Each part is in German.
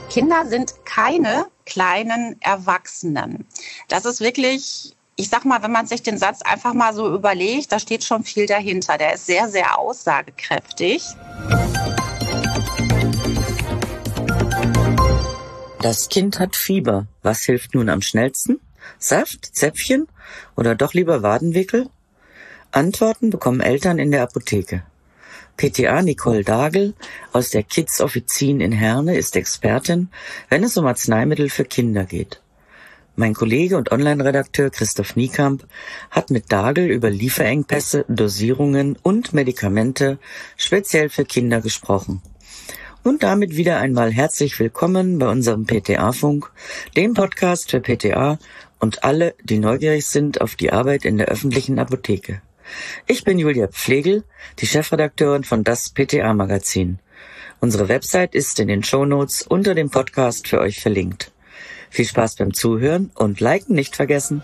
Kinder sind keine kleinen Erwachsenen. Das ist wirklich, ich sag mal, wenn man sich den Satz einfach mal so überlegt, da steht schon viel dahinter. Der ist sehr, sehr aussagekräftig. Das Kind hat Fieber. Was hilft nun am schnellsten? Saft, Zäpfchen oder doch lieber Wadenwickel? Antworten bekommen Eltern in der Apotheke. PTA Nicole Dagel aus der Kids-Offizin in Herne ist Expertin, wenn es um Arzneimittel für Kinder geht. Mein Kollege und Online-Redakteur Christoph Niekamp hat mit Dagel über Lieferengpässe, Dosierungen und Medikamente speziell für Kinder gesprochen. Und damit wieder einmal herzlich willkommen bei unserem PTA-Funk, dem Podcast für PTA und alle, die neugierig sind auf die Arbeit in der öffentlichen Apotheke. Ich bin Julia Pflegel, die Chefredakteurin von das PTA-Magazin. Unsere Website ist in den Shownotes unter dem Podcast für euch verlinkt. Viel Spaß beim Zuhören und Liken nicht vergessen.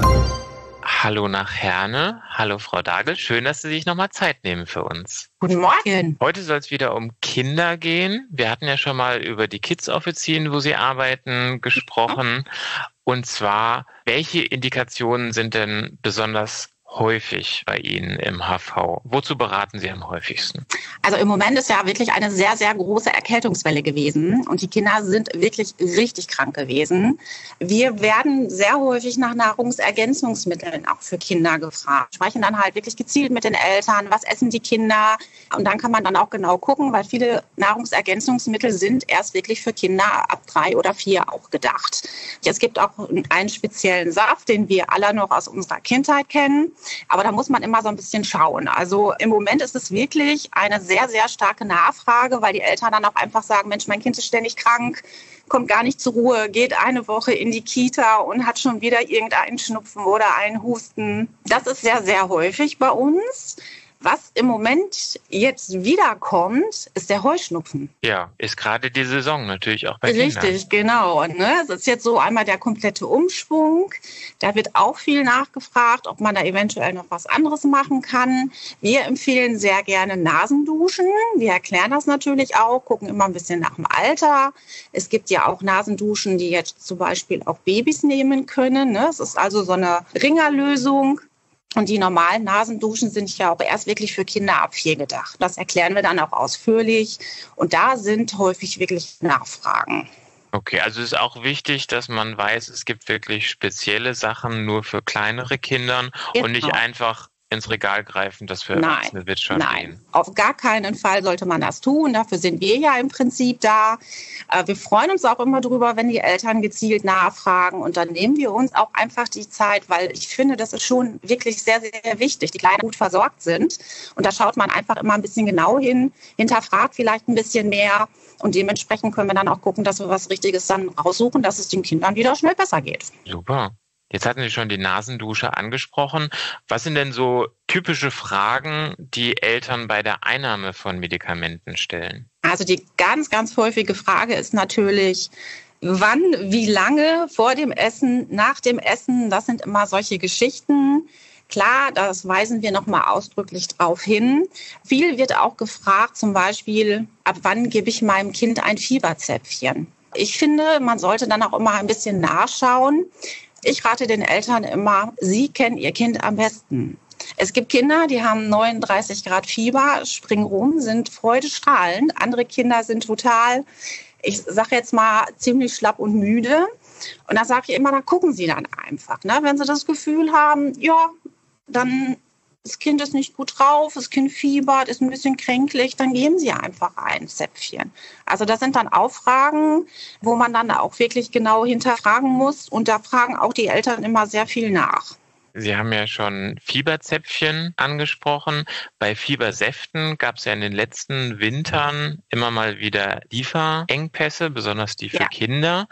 Hallo nach Herne. Hallo Frau Dagel. Schön, dass Sie sich nochmal Zeit nehmen für uns. Guten Morgen. Heute soll es wieder um Kinder gehen. Wir hatten ja schon mal über die Kids-Offizien, wo Sie arbeiten, gesprochen. Und zwar, welche Indikationen sind denn besonders häufig bei Ihnen im HV? Wozu beraten Sie am häufigsten? Also im Moment ist ja wirklich eine sehr, sehr große Erkältungswelle gewesen und die Kinder sind wirklich richtig krank gewesen. Wir werden sehr häufig nach Nahrungsergänzungsmitteln auch für Kinder gefragt. Sprechen dann halt wirklich gezielt mit den Eltern, was essen die Kinder? Und dann kann man dann auch genau gucken, weil viele Nahrungsergänzungsmittel sind erst wirklich für Kinder ab 3 oder 4 auch gedacht. Es gibt auch einen speziellen Saft, den wir alle noch aus unserer Kindheit kennen. Aber da muss man immer so ein bisschen schauen. Also im Moment ist es wirklich eine sehr, sehr starke Nachfrage, weil die Eltern dann auch einfach sagen, Mensch, mein Kind ist ständig krank, kommt gar nicht zur Ruhe, geht eine Woche in die Kita und hat schon wieder irgendeinen Schnupfen oder einen Husten. Das ist sehr, sehr häufig bei uns. Was im Moment jetzt wiederkommt, ist der Heuschnupfen. Ja, ist gerade die Saison natürlich auch bei Kindern. Richtig, genau. Ne? Es ist jetzt so einmal der komplette Umschwung. Da wird auch viel nachgefragt, ob man da eventuell noch was anderes machen kann. Wir empfehlen sehr gerne Nasenduschen. Wir erklären das natürlich auch, gucken immer ein bisschen nach dem Alter. Es gibt ja auch Nasenduschen, die jetzt zum Beispiel auch Babys nehmen können. Ne? Es ist also so eine Ringerlösung. Und die normalen Nasenduschen sind ja auch erst wirklich für Kinder ab 4 gedacht. Das erklären wir dann auch ausführlich. Und da sind häufig wirklich Nachfragen. Okay, also es ist auch wichtig, dass man weiß, es gibt wirklich spezielle Sachen nur für kleinere Kinder und nicht einfach ins Regal greifen, dass für Erwachsene wird schon gehen. Auf gar keinen Fall sollte man das tun. Dafür sind wir ja im Prinzip da. Wir freuen uns auch immer drüber, wenn die Eltern gezielt nachfragen. Und dann nehmen wir uns auch einfach die Zeit, weil ich finde, das ist schon wirklich sehr, sehr wichtig, die Kleinen gut versorgt sind. Und da schaut man einfach immer ein bisschen genau hin, hinterfragt vielleicht ein bisschen mehr. Und dementsprechend können wir dann auch gucken, dass wir was Richtiges dann raussuchen, dass es den Kindern wieder schnell besser geht. Super. Jetzt hatten Sie schon die Nasendusche angesprochen. Was sind denn so typische Fragen, die Eltern bei der Einnahme von Medikamenten stellen? Also die ganz, ganz häufige Frage ist natürlich, wann, wie lange, vor dem Essen, nach dem Essen. Das sind immer solche Geschichten. Klar, das weisen wir nochmal ausdrücklich drauf hin. Viel wird auch gefragt, zum Beispiel, ab wann gebe ich meinem Kind ein Fieberzäpfchen? Ich finde, man sollte dann auch immer ein bisschen nachschauen. Ich rate den Eltern immer, sie kennen ihr Kind am besten. Es gibt Kinder, die haben 39 Grad Fieber, springen rum, sind freudestrahlend. Andere Kinder sind total, ich sage jetzt mal, ziemlich schlapp und müde. Und da sage ich immer, da gucken sie dann einfach. Ne? Wenn sie das Gefühl haben, ja, dann das Kind ist nicht gut drauf, das Kind fiebert, ist ein bisschen kränklich, dann geben sie einfach ein Zäpfchen. Also das sind dann auch Fragen, wo man dann auch wirklich genau hinterfragen muss. Und da fragen auch die Eltern immer sehr viel nach. Sie haben ja schon Fieberzäpfchen angesprochen. Bei Fiebersäften gab es ja in den letzten Wintern immer mal wieder Lieferengpässe, besonders die für Kinder.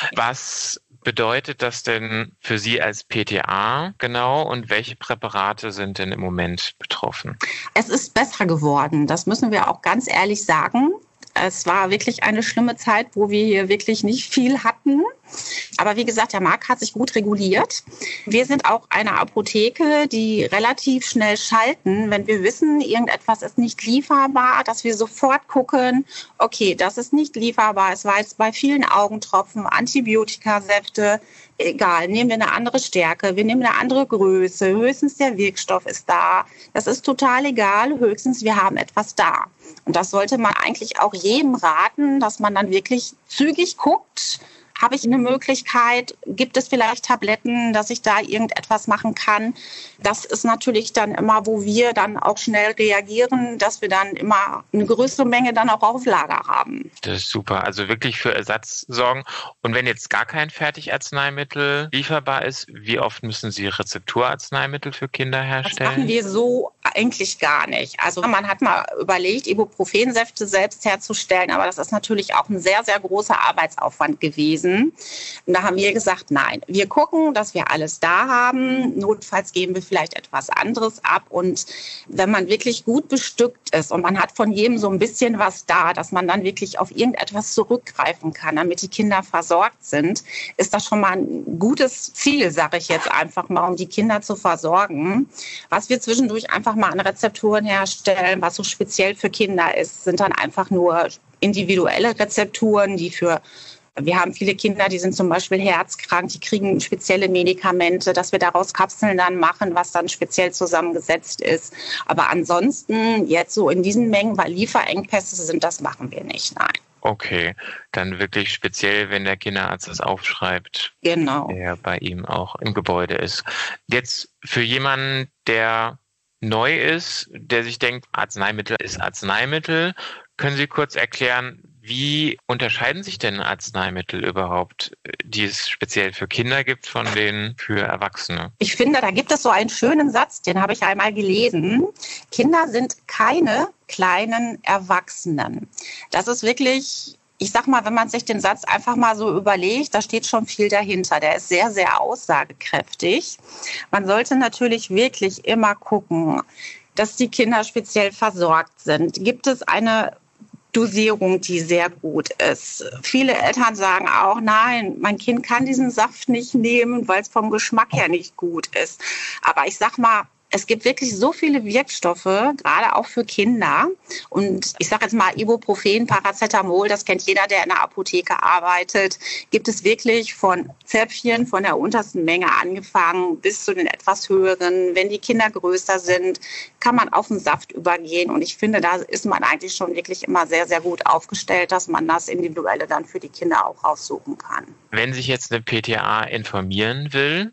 Was bedeutet das denn für Sie als PTA genau und welche Präparate sind denn im Moment betroffen? Es ist besser geworden, das müssen wir auch ganz ehrlich sagen. Es war wirklich eine schlimme Zeit, wo wir hier wirklich nicht viel hatten. Aber wie gesagt, der Markt hat sich gut reguliert. Wir sind auch eine Apotheke, die relativ schnell schalten, wenn wir wissen, irgendetwas ist nicht lieferbar, dass wir sofort gucken, okay, das ist nicht lieferbar. Es war jetzt bei vielen Augentropfen, Antibiotikasäfte, egal, nehmen wir eine andere Stärke, wir nehmen eine andere Größe, höchstens der Wirkstoff ist da. Das ist total egal, höchstens wir haben etwas da. Und das sollte man eigentlich auch jedem raten, dass man dann wirklich zügig guckt, habe ich eine Möglichkeit, gibt es vielleicht Tabletten, dass ich da irgendetwas machen kann. Das ist natürlich dann immer, wo wir dann auch schnell reagieren, dass wir dann immer eine größere Menge dann auch auf Lager haben. Das ist super, also wirklich für Ersatz sorgen. Und wenn jetzt gar kein Fertigarzneimittel lieferbar ist, wie oft müssen Sie Rezepturarzneimittel für Kinder herstellen? Das machen wir so eigentlich gar nicht. Also man hat mal überlegt, Ibuprofensäfte selbst herzustellen, aber das ist natürlich auch ein sehr, sehr großer Arbeitsaufwand gewesen. Und da haben wir gesagt, nein, wir gucken, dass wir alles da haben. Notfalls geben wir vielleicht etwas anderes ab. Und wenn man wirklich gut bestückt ist und man hat von jedem so ein bisschen was da, dass man dann wirklich auf irgendetwas zurückgreifen kann, damit die Kinder versorgt sind, ist das schon mal ein gutes Ziel, sage ich jetzt einfach mal, um die Kinder zu versorgen. Was wir zwischendurch einfach mal an Rezepturen herstellen, was so speziell für Kinder ist, sind dann einfach nur individuelle Rezepturen, wir haben viele Kinder, die sind zum Beispiel herzkrank, die kriegen spezielle Medikamente, dass wir daraus Kapseln dann machen, was dann speziell zusammengesetzt ist. Aber ansonsten jetzt so in diesen Mengen, weil Lieferengpässe sind, das machen wir nicht, nein. Okay, dann wirklich speziell, wenn der Kinderarzt das aufschreibt, genau, der bei ihm auch im Gebäude ist. Jetzt für jemanden, der neu ist, der sich denkt, Arzneimittel ist Arzneimittel, können Sie kurz erklären, wie unterscheiden sich denn Arzneimittel überhaupt, die es speziell für Kinder gibt, von denen für Erwachsene? Ich finde, da gibt es so einen schönen Satz, den habe ich einmal gelesen. Kinder sind keine kleinen Erwachsenen. Das ist wirklich, ich sag mal, wenn man sich den Satz einfach mal so überlegt, da steht schon viel dahinter. Der ist sehr, sehr aussagekräftig. Man sollte natürlich wirklich immer gucken, dass die Kinder speziell versorgt sind. Gibt es eine Dosierung, die sehr gut ist. Viele Eltern sagen auch, nein, mein Kind kann diesen Saft nicht nehmen, weil es vom Geschmack her nicht gut ist. Aber ich sag mal, es gibt wirklich so viele Wirkstoffe, gerade auch für Kinder. Und ich sage jetzt mal Ibuprofen, Paracetamol, das kennt jeder, der in der Apotheke arbeitet. Gibt es wirklich von Zäpfchen, von der untersten Menge angefangen bis zu den etwas höheren. Wenn die Kinder größer sind, kann man auf den Saft übergehen. Und ich finde, da ist man eigentlich schon wirklich immer sehr, sehr gut aufgestellt, dass man das Individuelle dann für die Kinder auch raussuchen kann. Wenn sich jetzt eine PTA informieren will,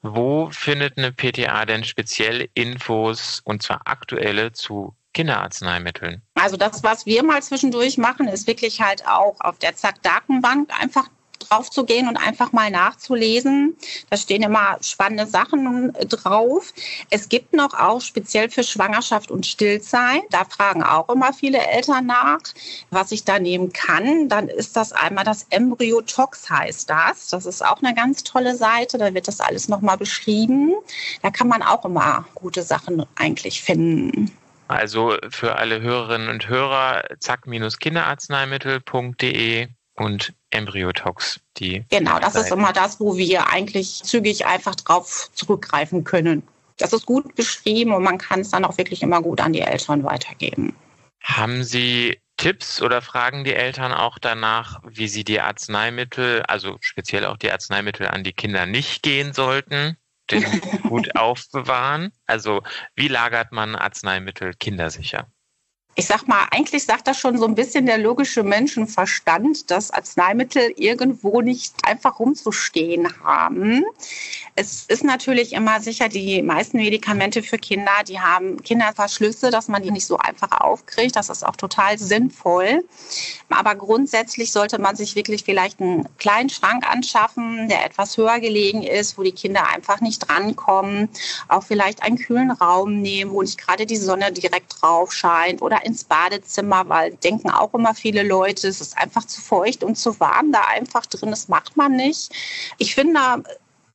wo findet eine PTA denn speziell Infos, und zwar aktuelle, zu Kinderarzneimitteln? Also das, was wir mal zwischendurch machen, ist wirklich halt auch auf der Zack-Datenbank einfach drauf zu gehen und einfach mal nachzulesen. Da stehen immer spannende Sachen drauf. Es gibt noch auch speziell für Schwangerschaft und Stillzeit, da fragen auch immer viele Eltern nach, was ich da nehmen kann. Dann ist das einmal das Embryotox heißt das. Das ist auch eine ganz tolle Seite, da wird das alles nochmal beschrieben. Da kann man auch immer gute Sachen eigentlich finden. Also für alle Hörerinnen und Hörer zack-kinderarzneimittel.de und Embryotox, die. Genau, das ist immer das, wo wir eigentlich zügig einfach drauf zurückgreifen können. Das ist gut beschrieben und man kann es dann auch wirklich immer gut an die Eltern weitergeben. Haben Sie Tipps oder fragen die Eltern auch danach, wie sie die Arzneimittel, also speziell auch die Arzneimittel an die Kinder nicht gehen sollten, den gut aufbewahren? Also wie lagert man Arzneimittel kindersicher? Ich sag mal, eigentlich sagt das schon so ein bisschen der logische Menschenverstand, dass Arzneimittel irgendwo nicht einfach rumzustehen haben. Es ist natürlich immer sicher, die meisten Medikamente für Kinder, die haben Kinderverschlüsse, dass man die nicht so einfach aufkriegt. Das ist auch total sinnvoll. Aber grundsätzlich sollte man sich wirklich vielleicht einen kleinen Schrank anschaffen, der etwas höher gelegen ist, wo die Kinder einfach nicht drankommen. Auch vielleicht einen kühlen Raum nehmen, wo nicht gerade die Sonne direkt drauf scheint, oder ins Badezimmer, weil denken auch immer viele Leute, es ist einfach zu feucht und zu warm da einfach drin, das macht man nicht. Ich finde,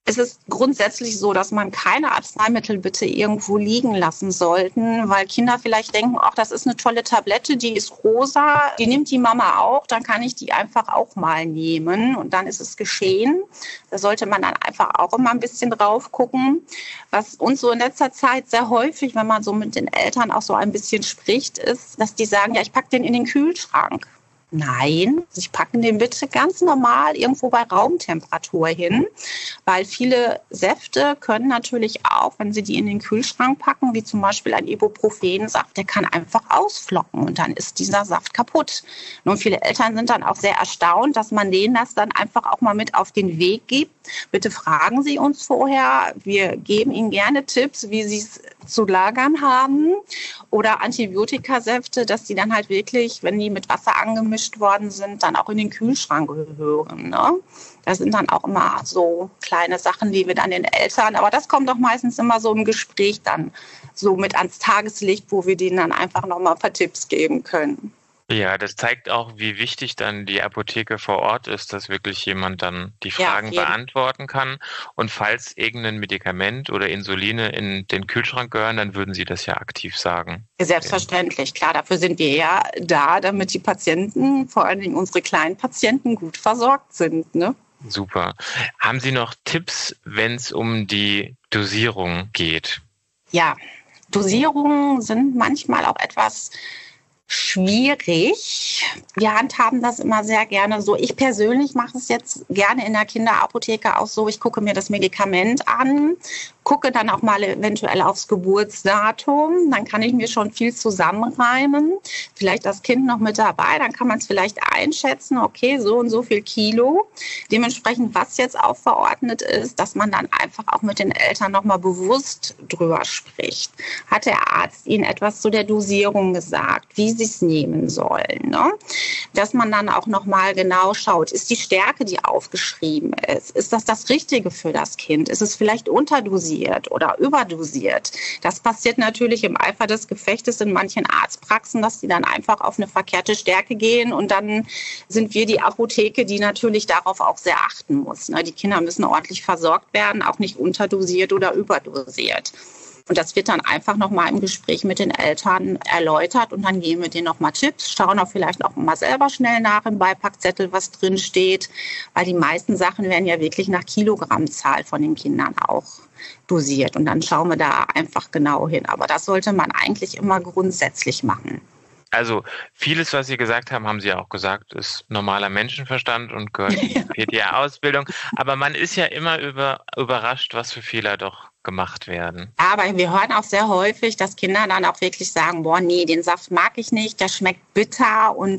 Es ist grundsätzlich so, dass man keine Arzneimittel bitte irgendwo liegen lassen sollten, weil Kinder vielleicht denken, ach, das ist eine tolle Tablette, die ist rosa, die nimmt die Mama auch, dann kann ich die einfach auch mal nehmen und dann ist es geschehen. Da sollte man dann einfach auch immer ein bisschen drauf gucken. Was uns so in letzter Zeit sehr häufig, wenn man so mit den Eltern auch so ein bisschen spricht, ist, dass die sagen, ja, ich packe den in den Kühlschrank. Nein, Sie packen den bitte ganz normal irgendwo bei Raumtemperatur hin, weil viele Säfte können natürlich auch, wenn Sie die in den Kühlschrank packen, wie zum Beispiel ein Ibuprofensaft, der kann einfach ausflocken und dann ist dieser Saft kaputt. Nun, viele Eltern sind dann auch sehr erstaunt, dass man denen das dann einfach auch mal mit auf den Weg gibt. Bitte fragen Sie uns vorher. Wir geben Ihnen gerne Tipps, wie Sie es zu lagern haben oder Antibiotikasäfte, dass die dann halt wirklich, wenn die mit Wasser angemischt worden sind, dann auch in den Kühlschrank gehören. Ne? Das sind dann auch immer so kleine Sachen, die wir dann den Eltern, aber das kommt doch meistens immer so im Gespräch dann so mit ans Tageslicht, wo wir denen dann einfach nochmal ein paar Tipps geben können. Ja, das zeigt auch, wie wichtig dann die Apotheke vor Ort ist, dass wirklich jemand dann die Fragen beantworten kann. Und falls irgendein Medikament oder Insuline in den Kühlschrank gehören, dann würden Sie das ja aktiv sagen. Selbstverständlich, klar, dafür sind wir ja da, damit die Patienten, vor allen Dingen unsere kleinen Patienten, gut versorgt sind, ne? Super. Haben Sie noch Tipps, wenn es um die Dosierung geht? Ja, Dosierungen sind manchmal auch etwas schwierig. Wir handhaben das immer sehr gerne so. Ich persönlich mache es jetzt gerne in der Kinderapotheke auch so. Ich gucke mir das Medikament an, gucke dann auch mal eventuell aufs Geburtsdatum. Dann kann ich mir schon viel zusammenreimen. Vielleicht das Kind noch mit dabei. Dann kann man es vielleicht einschätzen. Okay, so und so viel Kilo. Dementsprechend, was jetzt auch verordnet ist, dass man dann einfach auch mit den Eltern nochmal bewusst drüber spricht. Hat der Arzt Ihnen etwas zu der Dosierung gesagt, wie Sie es nehmen sollen? Ne? Dass man dann auch nochmal genau schaut, ist die Stärke, die aufgeschrieben ist das Richtige für das Kind? Ist es vielleicht unterdosiert oder überdosiert? Das passiert natürlich im Eifer des Gefechtes in manchen Arztpraxen, dass die dann einfach auf eine verkehrte Stärke gehen und dann sind wir die Apotheke, die natürlich darauf auch sehr achten muss. Ne? Die Kinder müssen ordentlich versorgt werden, auch nicht unterdosiert oder überdosiert. Und das wird dann einfach nochmal im Gespräch mit den Eltern erläutert und dann geben wir denen nochmal Tipps, schauen auch vielleicht auch mal selber schnell nach im Beipackzettel, was drin steht, weil die meisten Sachen werden ja wirklich nach Kilogrammzahl von den Kindern auch dosiert und dann schauen wir da einfach genau hin. Aber das sollte man eigentlich immer grundsätzlich machen. Also vieles, was Sie gesagt haben, haben Sie ja auch gesagt, ist normaler Menschenverstand und gehört in die PTA-Ausbildung. Aber man ist ja immer überrascht, was für Fehler doch gemacht werden. Aber wir hören auch sehr häufig, dass Kinder dann auch wirklich sagen, boah, nee, den Saft mag ich nicht, der schmeckt bitter und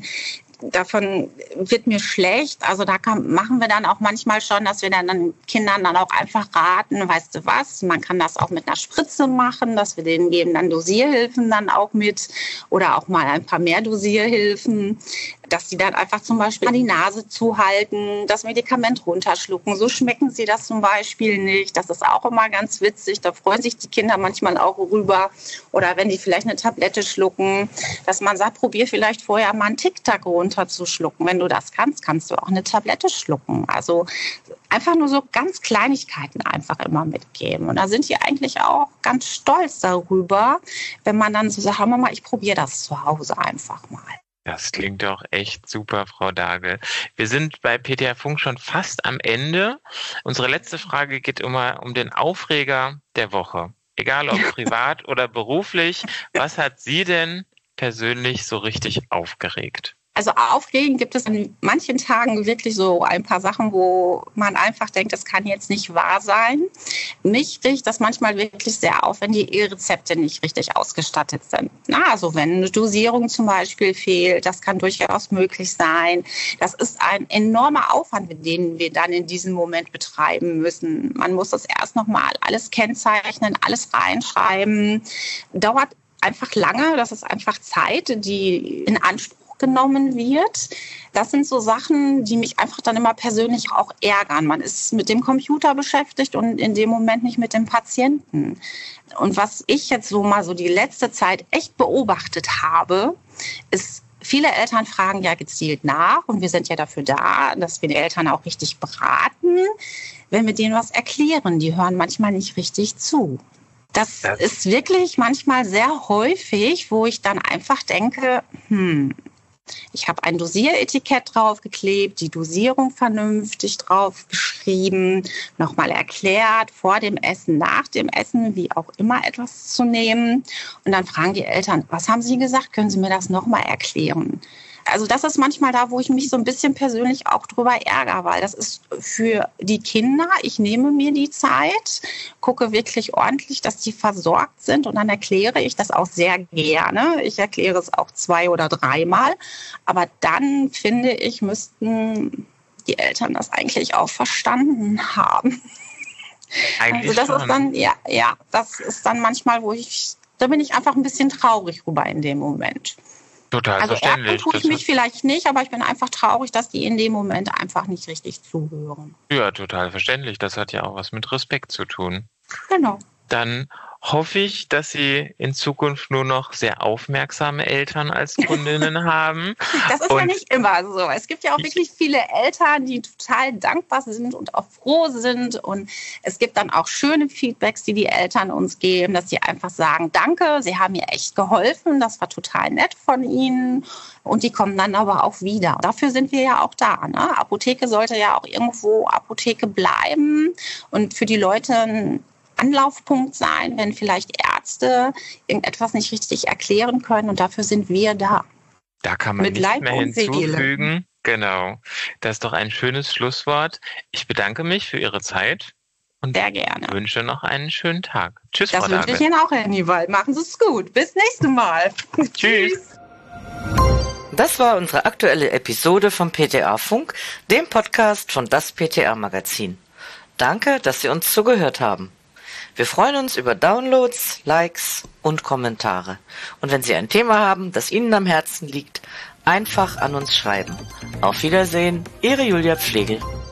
davon wird mir schlecht. Also da machen wir dann auch manchmal schon, dass wir dann Kindern dann auch einfach raten, weißt du was, man kann das auch mit einer Spritze machen, dass wir denen geben dann Dosierhilfen dann auch mit oder auch mal ein paar mehr Dosierhilfen, dass sie dann einfach zum Beispiel die Nase zuhalten, das Medikament runterschlucken. So schmecken sie das zum Beispiel nicht. Das ist auch immer ganz witzig. Da freuen sich die Kinder manchmal auch rüber. Oder wenn die vielleicht eine Tablette schlucken, dass man sagt, probier vielleicht vorher mal einen Tic-Tac runterzuschlucken. Wenn du das kannst, kannst du auch eine Tablette schlucken. Also einfach nur so ganz Kleinigkeiten einfach immer mitgeben. Und da sind die eigentlich auch ganz stolz darüber, wenn man dann so sagt, hör mal, ich probiere das zu Hause einfach mal. Das klingt doch echt super, Frau Dagel. Wir sind bei PTA Funk schon fast am Ende. Unsere letzte Frage geht immer um den Aufreger der Woche. Egal ob privat oder beruflich. Was hat Sie denn persönlich so richtig aufgeregt? Also aufregend gibt es an manchen Tagen wirklich so ein paar Sachen, wo man einfach denkt, das kann jetzt nicht wahr sein. Mich regt das manchmal wirklich sehr auf, wenn die E-Rezepte nicht richtig ausgestattet sind. Also wenn eine Dosierung zum Beispiel fehlt, das kann durchaus möglich sein. Das ist ein enormer Aufwand, den wir dann in diesem Moment betreiben müssen. Man muss das erst nochmal alles kennzeichnen, alles reinschreiben. Dauert einfach lange, das ist einfach Zeit, die in Anspruch genommen wird. Das sind so Sachen, die mich einfach dann immer persönlich auch ärgern. Man ist mit dem Computer beschäftigt und in dem Moment nicht mit dem Patienten. Und was ich jetzt so mal so die letzte Zeit echt beobachtet habe, ist viele Eltern fragen ja gezielt nach und wir sind ja dafür da, dass wir die Eltern auch richtig beraten, wenn wir denen was erklären. Die hören manchmal nicht richtig zu. Das ist wirklich manchmal sehr häufig, wo ich dann einfach denke, ich habe ein Dosieretikett draufgeklebt, die Dosierung vernünftig draufgeschrieben, nochmal erklärt, vor dem Essen, nach dem Essen, wie auch immer etwas zu nehmen. Und dann fragen die Eltern, was haben Sie gesagt? Können Sie mir das nochmal erklären? Also das ist manchmal da, wo ich mich so ein bisschen persönlich auch drüber ärgere, weil das ist für die Kinder, ich nehme mir die Zeit, gucke wirklich ordentlich, dass die versorgt sind und dann erkläre ich das auch sehr gerne. Ich erkläre es auch 2 oder 3 Mal, aber dann finde ich, müssten die Eltern das eigentlich auch verstanden haben. Eigentlich also das ist dann, das ist dann manchmal, da bin ich einfach ein bisschen traurig rüber in dem Moment. Total also verständlich. ärgern tue ich mich vielleicht nicht, aber ich bin einfach traurig, dass die in dem Moment einfach nicht richtig zuhören. Ja, total verständlich. Das hat ja auch was mit Respekt zu tun. Genau. Dann hoffe ich, dass Sie in Zukunft nur noch sehr aufmerksame Eltern als Kundinnen haben. Das ist ja nicht immer so. Es gibt ja auch wirklich viele Eltern, die total dankbar sind und auch froh sind. Und es gibt dann auch schöne Feedbacks, die die Eltern uns geben, dass sie einfach sagen, danke, Sie haben mir echt geholfen, das war total nett von Ihnen. Und die kommen dann aber auch wieder. Dafür sind wir ja auch da. Ne? Apotheke sollte ja auch irgendwo Apotheke bleiben und für die Leute ein Anlaufpunkt sein, wenn vielleicht Ärzte irgendetwas nicht richtig erklären können. Und dafür sind wir da. Da kann man mit nichts Leib mehr und hinzufügen. Seele. Genau. Das ist doch ein schönes Schlusswort. Ich bedanke mich für Ihre Zeit und sehr gerne. Wünsche noch einen schönen Tag. Tschüss, das Frau David. Das wünsche ich Ihnen auch, Herr Niewald. Machen Sie es gut. Bis nächstes Mal. Tschüss. Das war unsere aktuelle Episode vom PTA Funk, dem Podcast von das PTA Magazin. Danke, dass Sie uns zugehört haben. Wir freuen uns über Downloads, Likes und Kommentare. Und wenn Sie ein Thema haben, das Ihnen am Herzen liegt, einfach an uns schreiben. Auf Wiedersehen, Ihre Julia Pflegel.